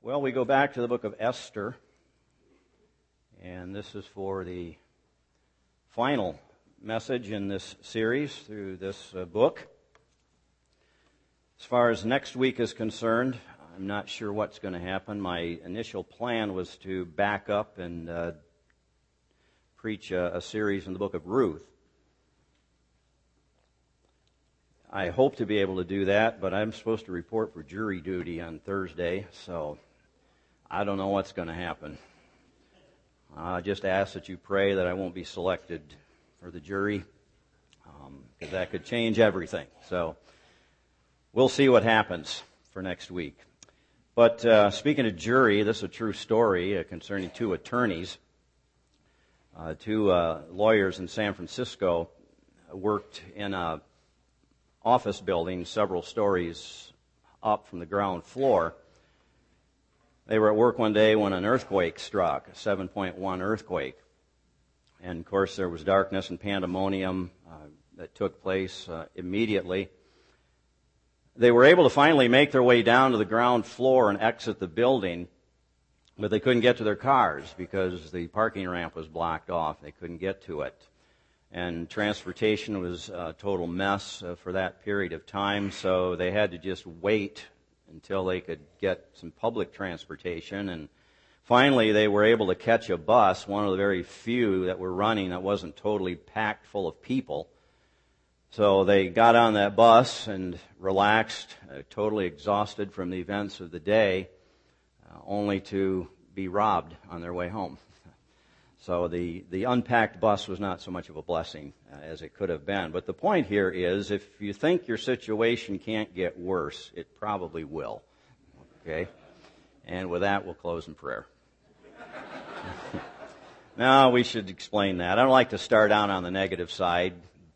Well, we go back to the book of Esther, and this is for the final message in this series through this book. As far as next week is concerned, I'm not sure what's going to happen. My initial plan was to back up and preach a series in the book of Ruth. I hope to be able to do that, but I'm supposed to report for jury duty on Thursday, so I don't know what's going to happen. I just ask that you pray that I won't be selected for the jury, because that could change everything. So we'll see what happens for next week. But speaking of jury, this is a true story concerning two attorneys. Two lawyers in San Francisco worked in a office building several stories up from the ground floor. They were at work one day when an earthquake struck, a 7.1 earthquake. And, of course, there was darkness and pandemonium that took place immediately. They were able to finally make their way down to the ground floor and exit the building, but they couldn't get to their cars because the parking ramp was blocked off. They couldn't get to it. And transportation was a total mess for that period of time, so they had to just wait until they could get some public transportation. And finally, they were able to catch a bus, one of the very few that were running that wasn't totally packed full of people. So they got on that bus and relaxed, totally exhausted from the events of the day, only to be robbed on their way home. So the unpacked bus was not so much of a blessing as it could have been. But the point here is, if you think your situation can't get worse, it probably will. Okay? And with that, we'll close in prayer. Now, we should explain that. I don't like to start out on the negative side,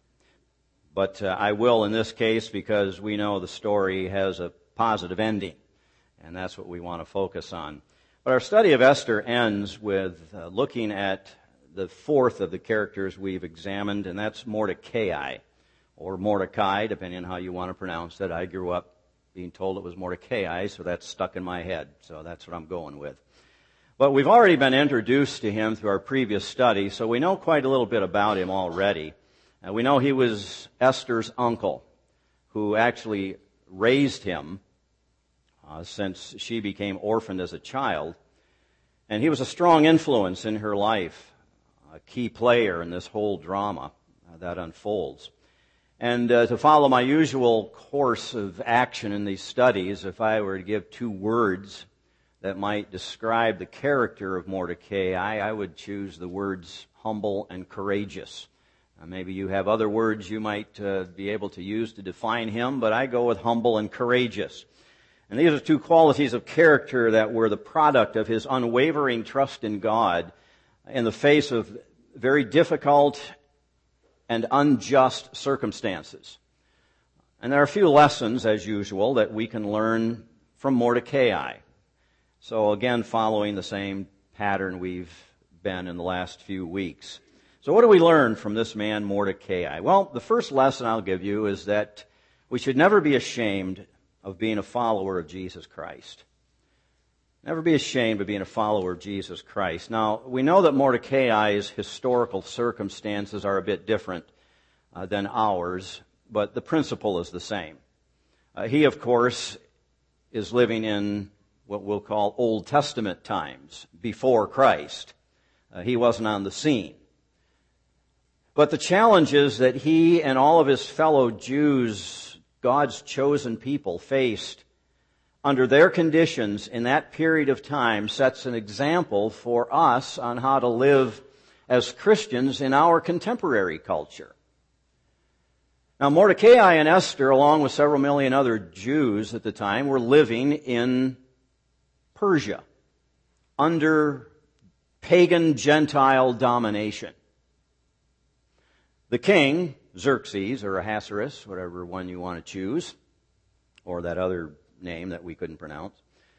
but I will in this case because we know the story has a positive ending, and that's what we want to focus on. But our study of Esther ends with looking at the fourth of the characters we've examined, and that's Mordecai, or Mordecai, depending on how you want to pronounce it. I grew up being told it was Mordecai, so that's stuck in my head, so that's what I'm going with. But we've already been introduced to him through our previous study, so we know quite a little bit about him already. We know he was Esther's uncle, who actually raised him since she became orphaned as a child. And he was a strong influence in her life, a key player in this whole drama that unfolds. And to follow my usual course of action in these studies, if I were to give two words that might describe the character of Mordecai, I would choose the words humble and courageous. Maybe you have other words you might be able to use to define him, but I go with humble and courageous. And these are two qualities of character that were the product of his unwavering trust in God in the face of very difficult and unjust circumstances. And there are a few lessons, as usual, that we can learn from Mordecai. So again, following the same pattern we've been in the last few weeks. So what do we learn from this man, Mordecai? Well, the first lesson I'll give you is that we should never be ashamed of being a follower of Jesus Christ. Never be ashamed of being a follower of Jesus Christ. Now, we know that Mordecai's historical circumstances are a bit different than ours, but the principle is the same. He, of course, is living in what we'll call Old Testament times, before Christ. He wasn't on the scene. But the challenges that he and all of his fellow Jews, God's chosen people, faced under their conditions in that period of time sets an example for us on how to live as Christians in our contemporary culture. Now, Mordecai and Esther, along with several million other Jews at the time, were living in Persia under pagan Gentile domination. The king, Xerxes or Ahasuerus, whatever one you want to choose, or that other name that we couldn't pronounce,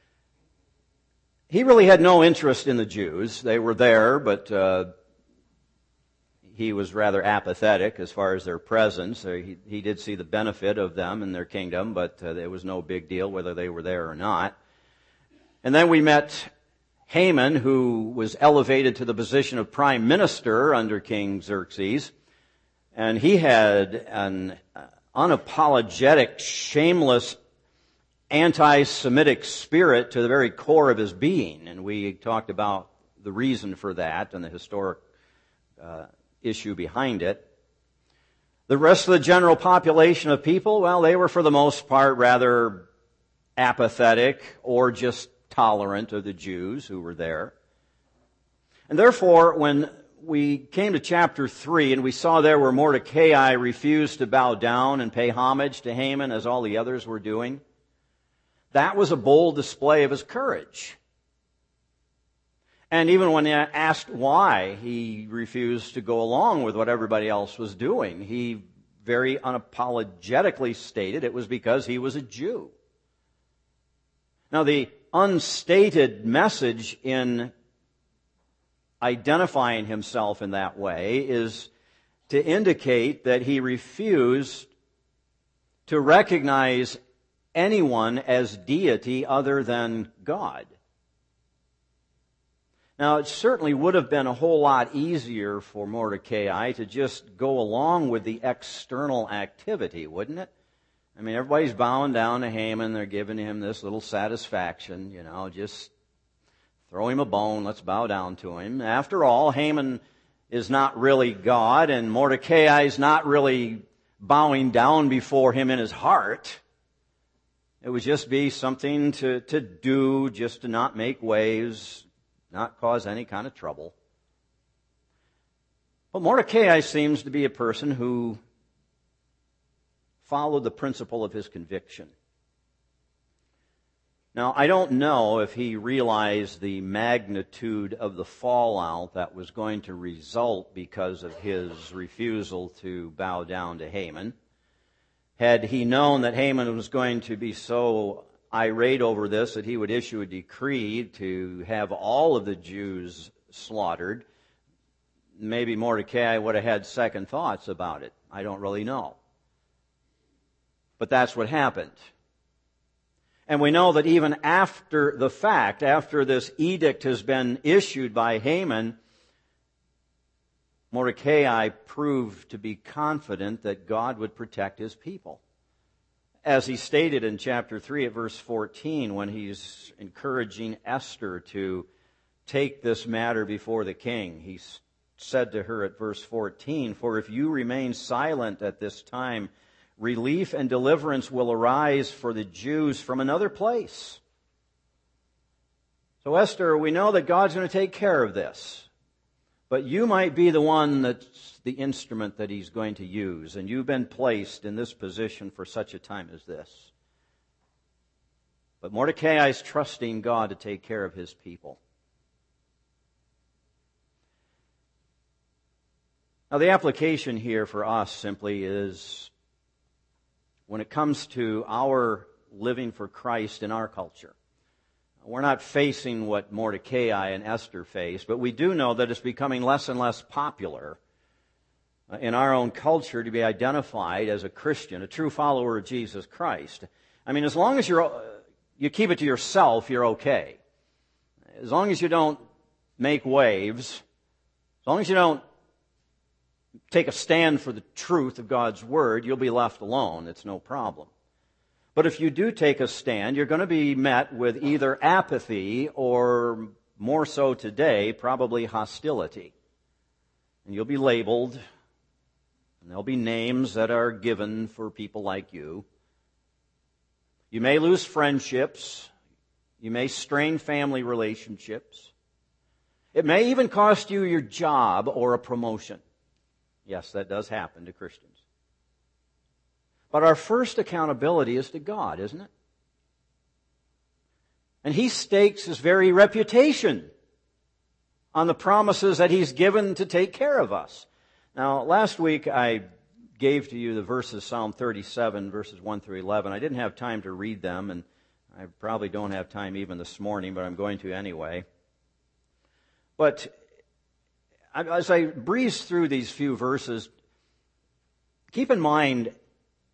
he really had no interest in the Jews. They were there, but he was rather apathetic as far as their presence. He did see the benefit of them in their kingdom, but it was no big deal whether they were there or not. And then we met Haman, who was elevated to the position of prime minister under King Xerxes. And he had an unapologetic, shameless, anti-Semitic spirit to the very core of his being. And we talked about the reason for that and the historic issue behind it. The rest of the general population of people, well, they were for the most part rather apathetic or just tolerant of the Jews who were there. And therefore, when we came to chapter 3 and we saw there where Mordecai refused to bow down and pay homage to Haman as all the others were doing, that was a bold display of his courage. And even when asked why he refused to go along with what everybody else was doing, he very unapologetically stated it was because he was a Jew. Now, the unstated message in identifying himself in that way is to indicate that he refused to recognize anyone as deity other than God. Now, it certainly would have been a whole lot easier for Mordecai to just go along with the external activity, wouldn't it? I mean, everybody's bowing down to Haman. They're giving him this little satisfaction, just throw him a bone. Let's bow down to him. After all, Haman is not really God, and Mordecai is not really bowing down before him in his heart. It would just be something to do, just to not make waves, not cause any kind of trouble. But Mordecai seems to be a person who followed the principle of his conviction. Now, I don't know if he realized the magnitude of the fallout that was going to result because of his refusal to bow down to Haman. Had he known that Haman was going to be so irate over this that he would issue a decree to have all of the Jews slaughtered, maybe Mordecai would have had second thoughts about it. I don't really know. But that's what happened. And we know that even after the fact, after this edict has been issued by Haman, Mordecai proved to be confident that God would protect his people. As he stated in chapter 3 at verse 14, when he's encouraging Esther to take this matter before the king, he said to her at verse 14, "For if you remain silent at this time, relief and deliverance will arise for the Jews from another place." So Esther, we know that God's going to take care of this. But you might be the one that's the instrument that He's going to use. And you've been placed in this position for such a time as this. But Mordecai is trusting God to take care of his people. Now the application here for us simply is, when it comes to our living for Christ in our culture, we're not facing what Mordecai and Esther faced, but we do know that it's becoming less and less popular in our own culture to be identified as a Christian, a true follower of Jesus Christ. I mean, as long as you keep it to yourself, you're okay. As long as you don't make waves, as long as you don't take a stand for the truth of God's Word, you'll be left alone. It's no problem. But if you do take a stand, you're going to be met with either apathy or, more so today, probably hostility. And you'll be labeled, and there'll be names that are given for people like you. You may lose friendships. You may strain family relationships. It may even cost you your job or a promotion. Yes, that does happen to Christians. But our first accountability is to God, isn't it? And He stakes His very reputation on the promises that He's given to take care of us. Now, last week I gave to you the verses, Psalm 37, verses 1 through 11. I didn't have time to read them, and I probably don't have time even this morning, but I'm going to anyway. But as I breeze through these few verses, keep in mind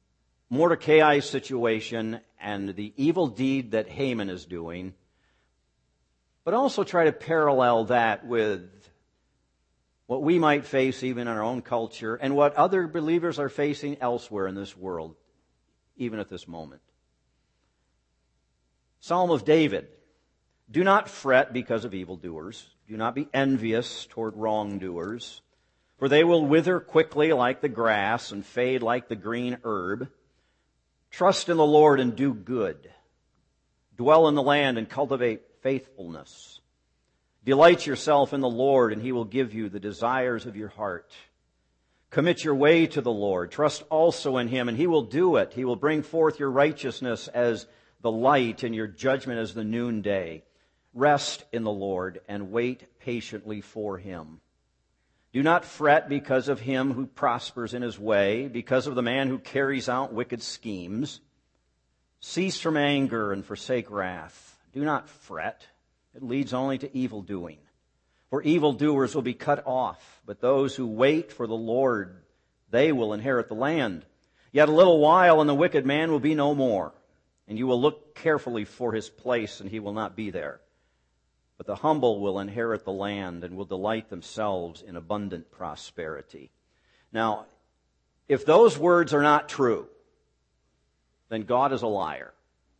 Mordecai's situation and the evil deed that Haman is doing but also try to parallel that with what we might face even in our own culture and what other believers are facing elsewhere in this world, even at this moment. Psalm of David. Do not fret because of evildoers. Do not be envious toward wrongdoers, for they will wither quickly like the grass and fade like the green herb. Trust in the Lord and do good. Dwell in the land and cultivate faithfulness. Delight yourself in the Lord, and He will give you the desires of your heart. Commit your way to the Lord. Trust also in Him, and He will do it. He will bring forth your righteousness as the light and your judgment as the noonday. Rest in the Lord and wait patiently for Him. Do not fret because of him who prospers in his way, because of the man who carries out wicked schemes. Cease from anger and forsake wrath. Do not fret. It leads only to evil doing. For evildoers will be cut off, but those who wait for the Lord, they will inherit the land. Yet a little while, and the wicked man will be no more, and you will look carefully for his place, and he will not be there. But the humble will inherit the land and will delight themselves in abundant prosperity. Now, if those words are not true, then God is a liar.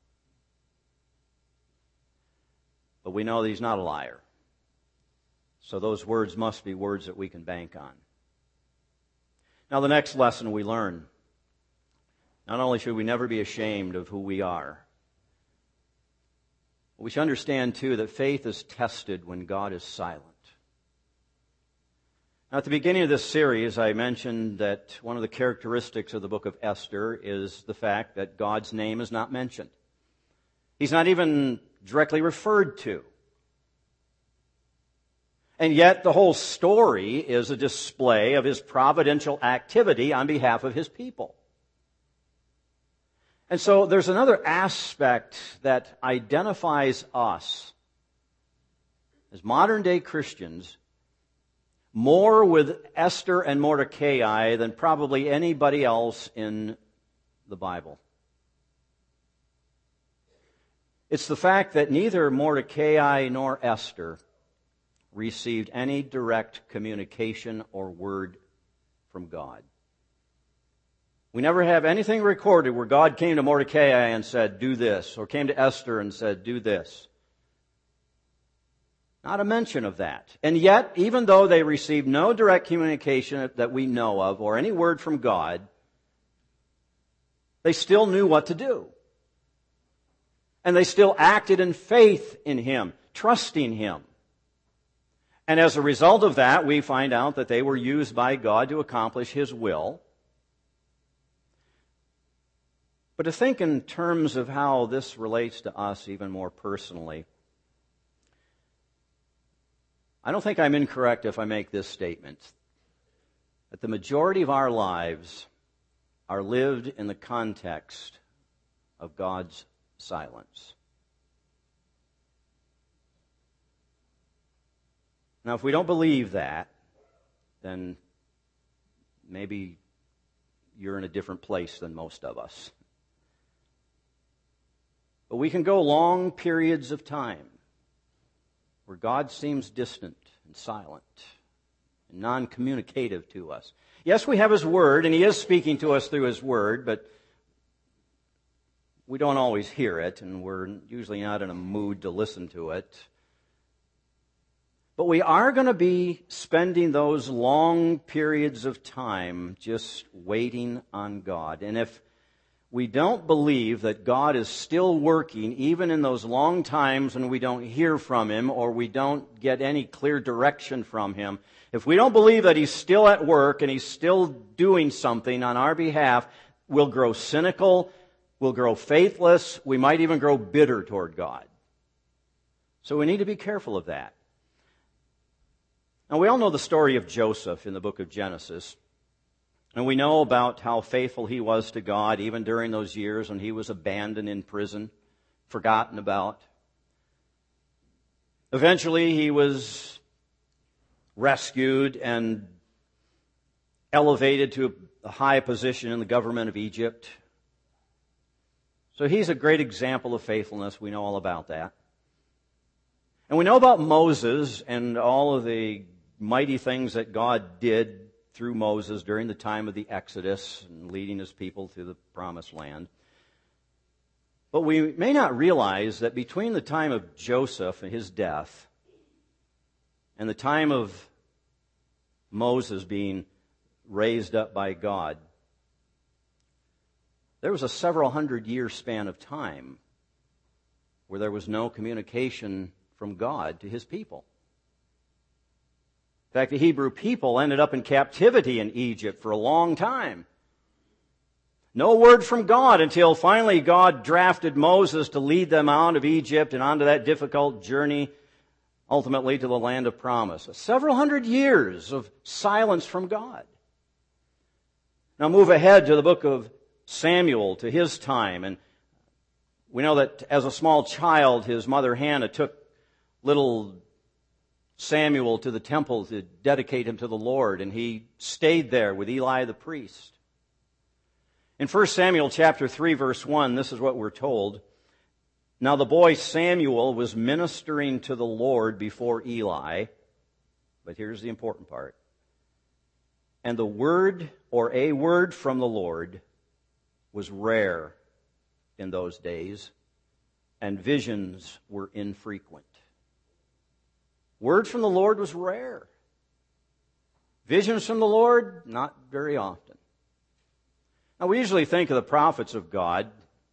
But we know that He's not a liar. So those words must be words that we can bank on. Now, the next lesson we learn. Not only should we never be ashamed of who we are, we should understand, too, that faith is tested when God is silent. Now, at the beginning of this series, I mentioned that one of the characteristics of the book of Esther is the fact that God's name is not mentioned. He's not even directly referred to. And yet, the whole story is a display of His providential activity on behalf of His people. And so there's another aspect that identifies us as modern-day Christians more with Esther and Mordecai than probably anybody else in the Bible. It's the fact that neither Mordecai nor Esther received any direct communication or word from God. We never have anything recorded where God came to Mordecai and said, do this, or came to Esther and said, do this. Not a mention of that. And yet, even though they received no direct communication that we know of, or any word from God, they still knew what to do. And they still acted in faith in Him, trusting Him. And as a result of that, we find out that they were used by God to accomplish His will. But to think in terms of how this relates to us even more personally, I don't think I'm incorrect if I make this statement, that the majority of our lives are lived in the context of God's silence. Now, if we don't believe that, then maybe you're in a different place than most of us. But we can go long periods of time where God seems distant and silent and non-communicative to us. Yes, we have His Word, and He is speaking to us through His Word, but we don't always hear it, and we're usually not in a mood to listen to it. But we are going to be spending those long periods of time just waiting on God. And if we don't believe that God is still working, even in those long times when we don't hear from Him or we don't get any clear direction from Him, if we don't believe that He's still at work and He's still doing something on our behalf, we'll grow cynical, we'll grow faithless, we might even grow bitter toward God. So we need to be careful of that. Now, we all know the story of Joseph in the book of Genesis. And we know about how faithful he was to God even during those years when he was abandoned in prison, forgotten about. Eventually, he was rescued and elevated to a high position in the government of Egypt. So he's a great example of faithfulness. We know all about that. And we know about Moses and all of the mighty things that God did through Moses during the time of the Exodus and leading his people to the promised land. But we may not realize that between the time of Joseph and his death and the time of Moses being raised up by God, there was a several hundred year span of time where there was no communication from God to his people. In fact, the Hebrew people ended up in captivity in Egypt for a long time. No word from God until finally God drafted Moses to lead them out of Egypt and onto that difficult journey, ultimately to the land of promise. Several hundred years of silence from God. Now move ahead to the book of Samuel, to his time, and we know that as a small child, his mother Hannah took little Samuel to the temple to dedicate him to the Lord, and he stayed there with Eli the priest. In 1 Samuel chapter 3, verse 1, this is what we're told. Now the boy Samuel was ministering to the Lord before Eli, but here's the important part. And the word, or a word from the Lord, was rare in those days, and visions were infrequent. Word from the Lord was rare. Visions from the Lord, not very often. Now, we usually think of the prophets of God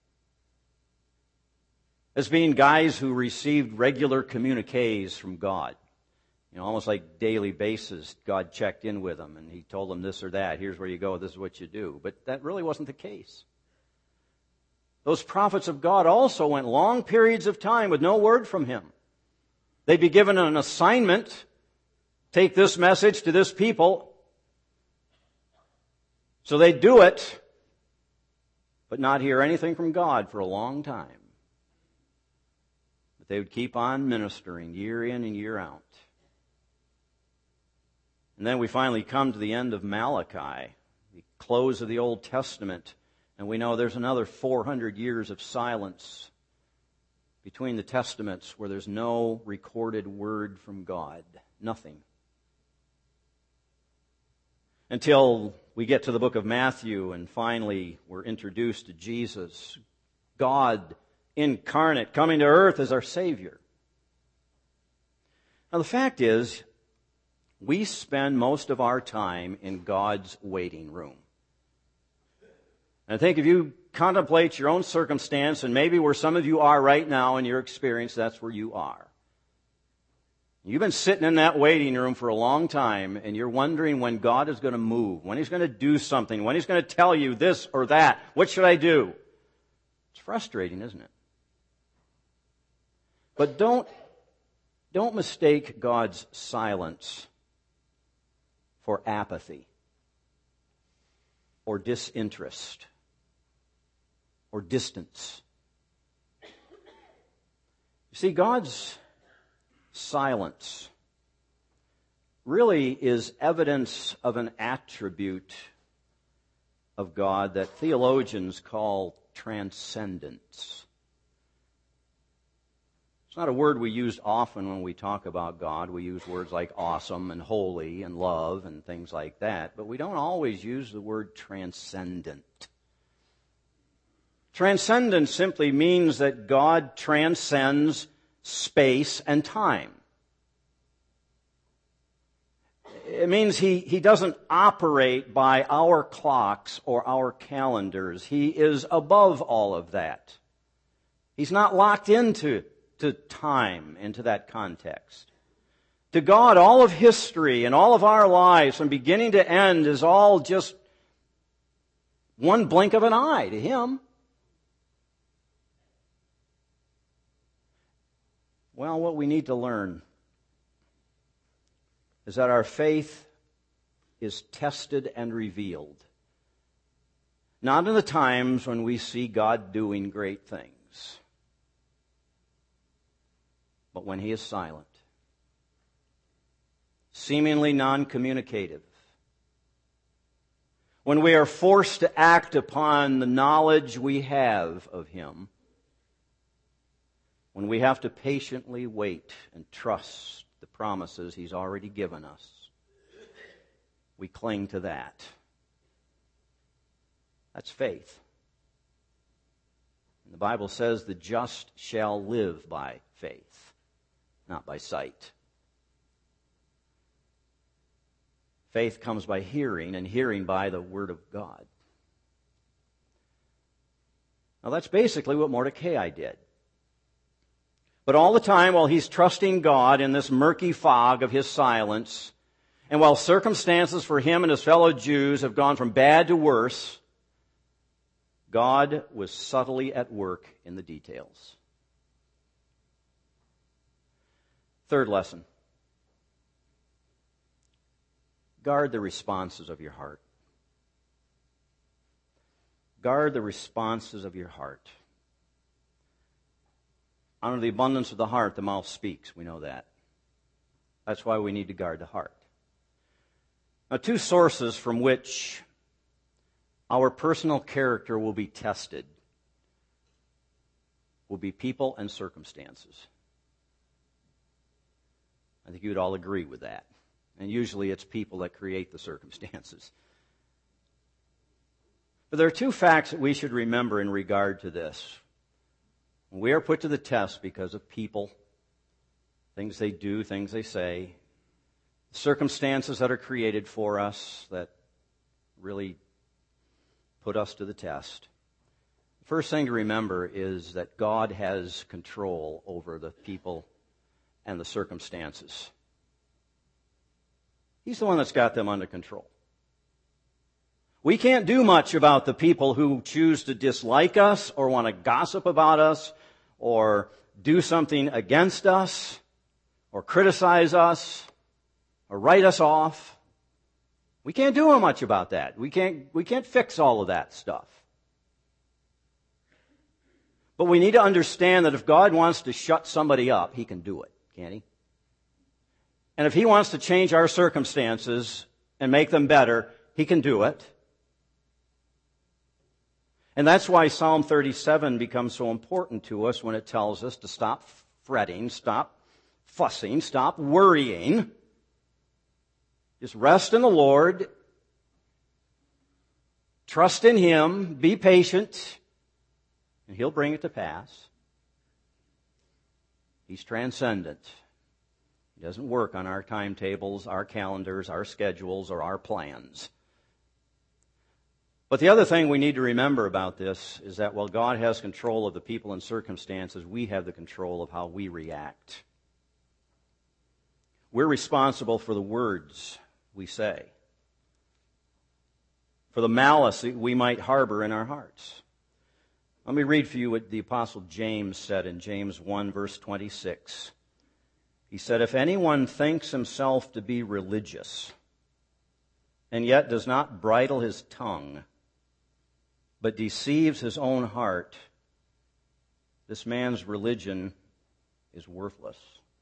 as being guys who received regular communiques from God. You know, almost like daily basis, God checked in with them and he told them this or that. Here's where you go, this is what you do. But that really wasn't the case. Those prophets of God also went long periods of time with no word from him. They'd be given an assignment, take this message to this people. So they'd do it, but not hear anything from God for a long time. But they would keep on ministering year in and year out. And then we finally come to the end of Malachi, the close of the Old Testament, and we know there's another 400 years of silence between the Testaments where there's no recorded word from God. Nothing. Until we get to the book of Matthew and finally we're introduced to Jesus, God incarnate, coming to earth as our Savior. Now the fact is, we spend most of our time in God's waiting room. And I think if you contemplate your own circumstance, and maybe where some of you are right now in your experience, that's where you are. You've been sitting in that waiting room for a long time, and you're wondering when God is going to move, when He's going to do something, when He's going to tell you this or that. What should I do? It's frustrating, isn't it? But don't mistake God's silence for apathy or disinterest or distance. You see, God's silence really is evidence of an attribute of God that theologians call transcendence. It's not a word we use often when we talk about God. We use words like awesome and holy and love and things like that, but we don't always use the word transcendent. Transcendence simply means that God transcends space and time. It means he doesn't operate by our clocks or our calendars. He is above all of that. He's not locked into time, into that context. To God, all of history and all of our lives from beginning to end is all just one blink of an eye to Him. Well, what we need to learn is that our faith is tested and revealed. Not in the times when we see God doing great things, but when He is silent, seemingly non-communicative, when we are forced to act upon the knowledge we have of Him, when we have to patiently wait and trust the promises He's already given us, we cling to that. That's faith. And the Bible says the just shall live by faith, not by sight. Faith comes by hearing, and hearing by the Word of God. Now that's basically what Mordecai did. But all the time while he's trusting God in this murky fog of his silence, and while circumstances for him and his fellow Jews have gone from bad to worse, God was subtly at work in the details. Third lesson. Guard the responses of your heart. Guard the responses of your heart. Out of the abundance of the heart, the mouth speaks. We know that. That's why we need to guard the heart. Now, two sources from which our personal character will be tested will be people and circumstances. I think you would all agree with that. And usually it's people that create the circumstances. But there are two facts that we should remember in regard to this. We are put to the test because of people, things they do, things they say, circumstances that are created for us that really put us to the test. The first thing to remember is that God has control over the people and the circumstances. He's the one that's got them under control. We can't do much about the people who choose to dislike us or want to gossip about us or do something against us or criticize us or write us off. We can't do much about that. We can't fix all of that stuff. But we need to understand that if God wants to shut somebody up, He can do it, can't He? And if He wants to change our circumstances and make them better, He can do it. And that's why Psalm 37 becomes so important to us when it tells us to stop fretting, stop fussing, stop worrying. Just rest in the Lord. Trust in Him. Be patient. And He'll bring it to pass. He's transcendent. He doesn't work on our timetables, our calendars, our schedules, or our plans. But the other thing we need to remember about this is that while God has control of the people and circumstances, we have the control of how we react. We're responsible for the words we say, for the malice that we might harbor in our hearts. Let me read for you what the Apostle James said in James 1, verse 26. He said, "If anyone thinks himself to be religious, and yet does not bridle his tongue, but deceives his own heart, this man's religion is worthless."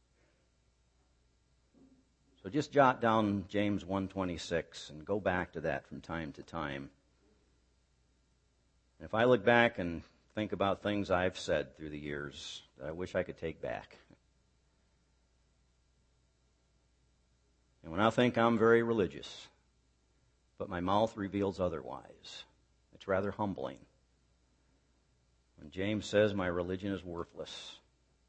So just jot down James 1:26 and go back to that from time to time. And if I look back and think about things I've said through the years that I wish I could take back, and when I think I'm very religious, but my mouth reveals otherwise, it's rather humbling. When James says my religion is worthless.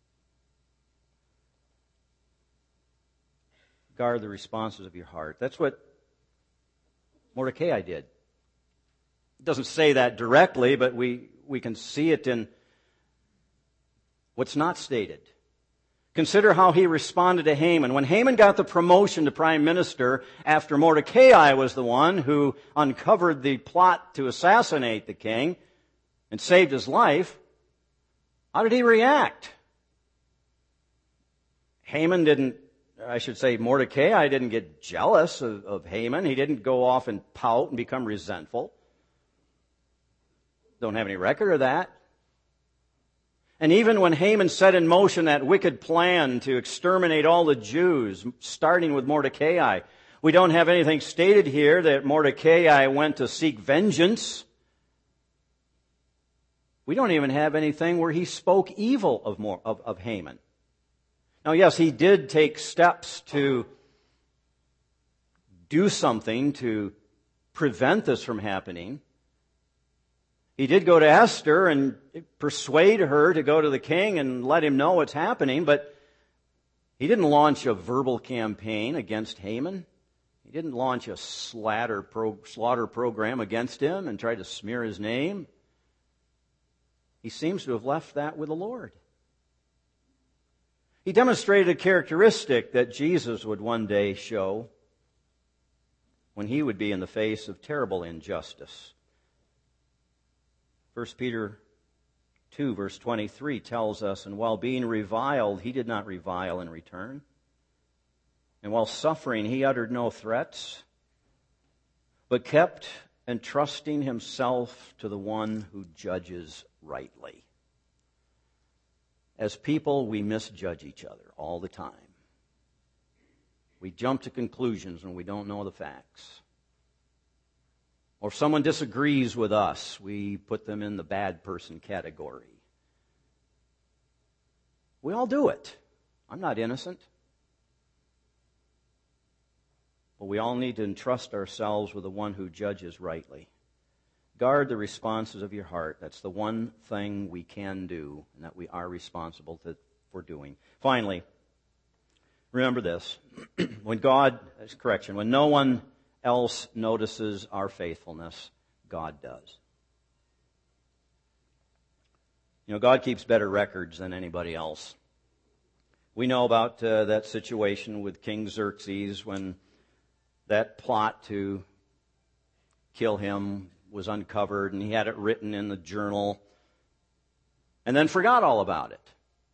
Guard the responses of your heart. That's what Mordecai did. It doesn't say that directly, but we can see it in what's not stated. Consider how he responded to Haman. When Haman got the promotion to prime minister after Mordecai was the one who uncovered the plot to assassinate the king and saved his life, how did he react? Mordecai didn't get jealous of Haman. He didn't go off and pout and become resentful. Don't have any record of that. And even when Haman set in motion that wicked plan to exterminate all the Jews, starting with Mordecai, we don't have anything stated here that Mordecai went to seek vengeance. We don't even have anything where he spoke evil of Haman. Now, yes, he did take steps to do something to prevent this from happening. He did go to Esther and persuade her to go to the king and let him know what's happening, but he didn't launch a verbal campaign against Haman. He didn't launch a slaughter program against him and try to smear his name. He seems to have left that with the Lord. He demonstrated a characteristic that Jesus would one day show when he would be in the face of terrible injustice. 1 Peter 2, verse 23 tells us, "And while being reviled, he did not revile in return. And while suffering, he uttered no threats, but kept entrusting himself to the one who judges rightly." As people, we misjudge each other all the time. We jump to conclusions when we don't know the facts. Or if someone disagrees with us, we put them in the bad person category. We all do it. I'm not innocent. But we all need to entrust ourselves with the one who judges rightly. Guard the responses of your heart. That's the one thing we can do and that we are responsible for doing. Finally, remember this. When no one else notices our faithfulness, God does. You know, God keeps better records than anybody else. We know about that situation with King Xerxes when that plot to kill him was uncovered, and he had it written in the journal, and then forgot all about it.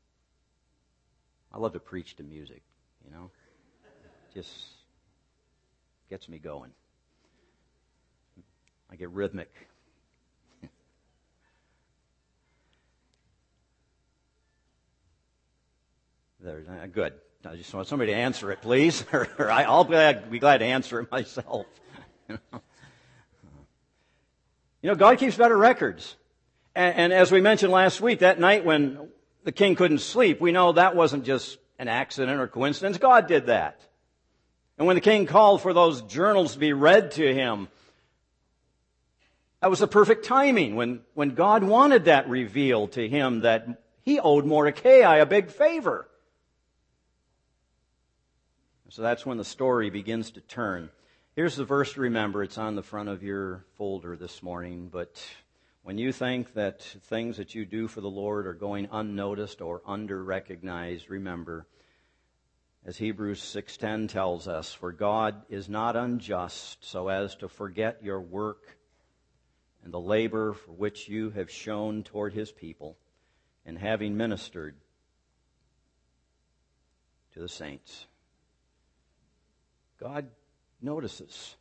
I love to preach to music, you know. Just gets me going. I get rhythmic. There's good. I just want somebody to answer it, please. Or I'll be glad to answer it myself. You know, God keeps better records. And as we mentioned last week, that night when the king couldn't sleep, we know that wasn't just an accident or coincidence. God did that. And when the king called for those journals to be read to him, that was the perfect timing when God wanted that revealed to him that he owed Mordecai a big favor. So that's when the story begins to turn. Here's the verse to remember. It's on the front of your folder this morning. But when you think that things that you do for the Lord are going unnoticed or under-recognized, remember, as Hebrews 6:10 tells us, "For God is not unjust so as to forget your work and the labor for which you have shown toward His people, and having ministered to the saints." God notices.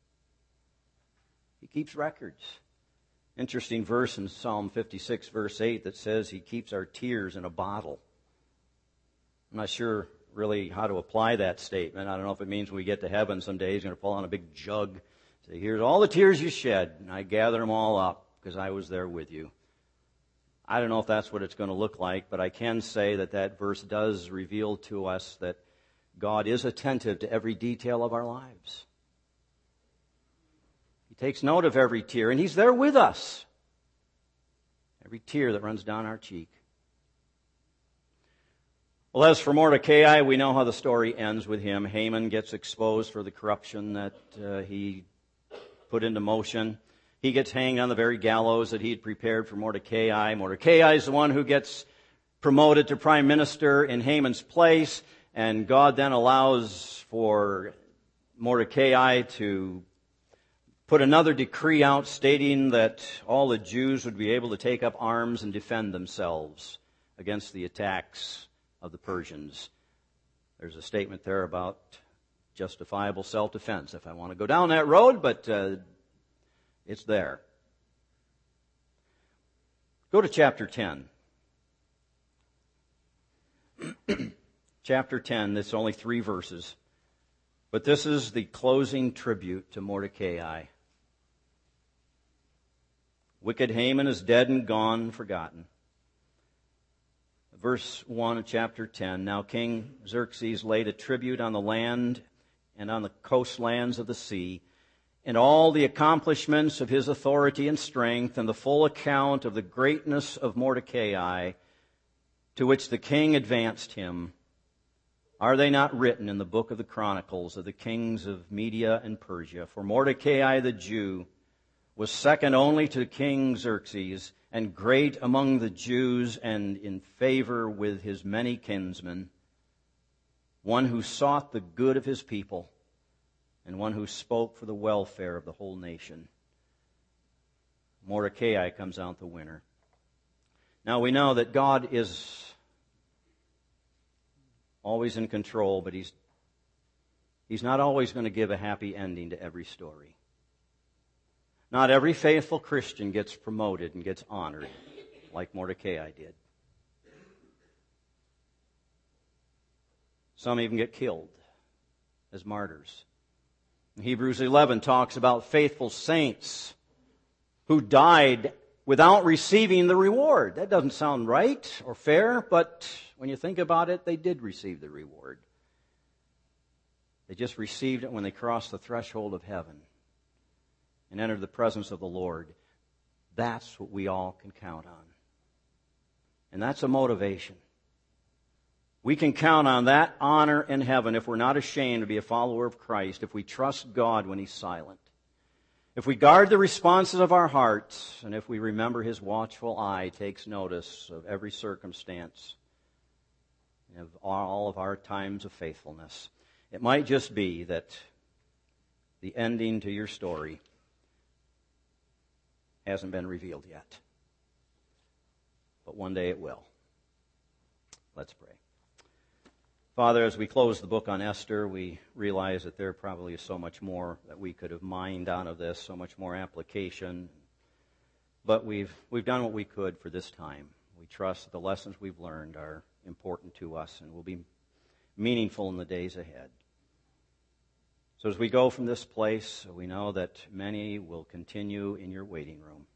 He keeps records. Interesting verse in Psalm 56, verse 8, that says He keeps our tears in a bottle. I'm not sure really how to apply that statement. I don't know if it means when we get to heaven someday He's going to pull on a big jug. Say, "Here's all the tears you shed, and I gather them all up because I was there with you." I don't know if that's what it's going to look like, but I can say that that verse does reveal to us that God is attentive to every detail of our lives. He takes note of every tear, and He's there with us. Every tear that runs down our cheek. Well, as for Mordecai, we know how the story ends with him. Haman gets exposed for the corruption that he put into motion. He gets hanged on the very gallows that he had prepared for Mordecai. Mordecai is the one who gets promoted to prime minister in Haman's place. And God then allows for Mordecai to put another decree out stating that all the Jews would be able to take up arms and defend themselves against the attacks of the Persians. There's a statement there about justifiable self-defense, if I want to go down that road, but it's there. Go to chapter 10. Chapter 10, it's only 3 verses. But this is the closing tribute to Mordecai. Wicked Haman is dead and gone, forgotten. Verse 1 of chapter 10, Now King Xerxes laid a tribute on the land and on the coastlands of the sea, and all the accomplishments of his authority and strength, and the full account of the greatness of Mordecai, to which the king advanced him. Are they not written in the book of the Chronicles of the kings of Media and Persia? For Mordecai the Jew was second only to King Xerxes, and great among the Jews, and in favor with his many kinsmen, one who sought the good of his people, and one who spoke for the welfare of the whole nation. Mordecai comes out the winner. Now we know that God is always in control, but He's not always going to give a happy ending to every story. Not every faithful Christian gets promoted and gets honored like Mordecai did. Some even get killed as martyrs. Hebrews 11 talks about faithful saints who died without receiving the reward. That doesn't sound right or fair, but when you think about it, they did receive the reward. They just received it when they crossed the threshold of heaven and entered the presence of the Lord. That's what we all can count on. And that's a motivation. We can count on that honor in heaven if we're not ashamed to be a follower of Christ, if we trust God when He's silent, if we guard the responses of our hearts, and if we remember His watchful eye takes notice of every circumstance, of all of our times of faithfulness. It might just be that the ending to your story hasn't been revealed yet. But one day it will. Let's pray. Father, as we close the book on Esther, we realize that there probably is so much more that we could have mined out of this, so much more application. But we've done what we could for this time. We trust that the lessons we've learned are important to us and will be meaningful in the days ahead. So as we go from this place, we know that many will continue in your waiting room,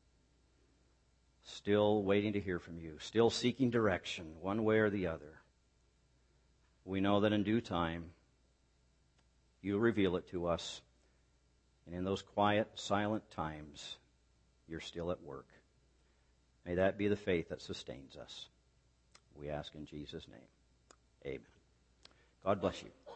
still waiting to hear from you, still seeking direction one way or the other. We know that in due time, you'll reveal it to us. And in those quiet, silent times, you're still at work. May that be the faith that sustains us. We ask in Jesus' name. Amen. God bless you.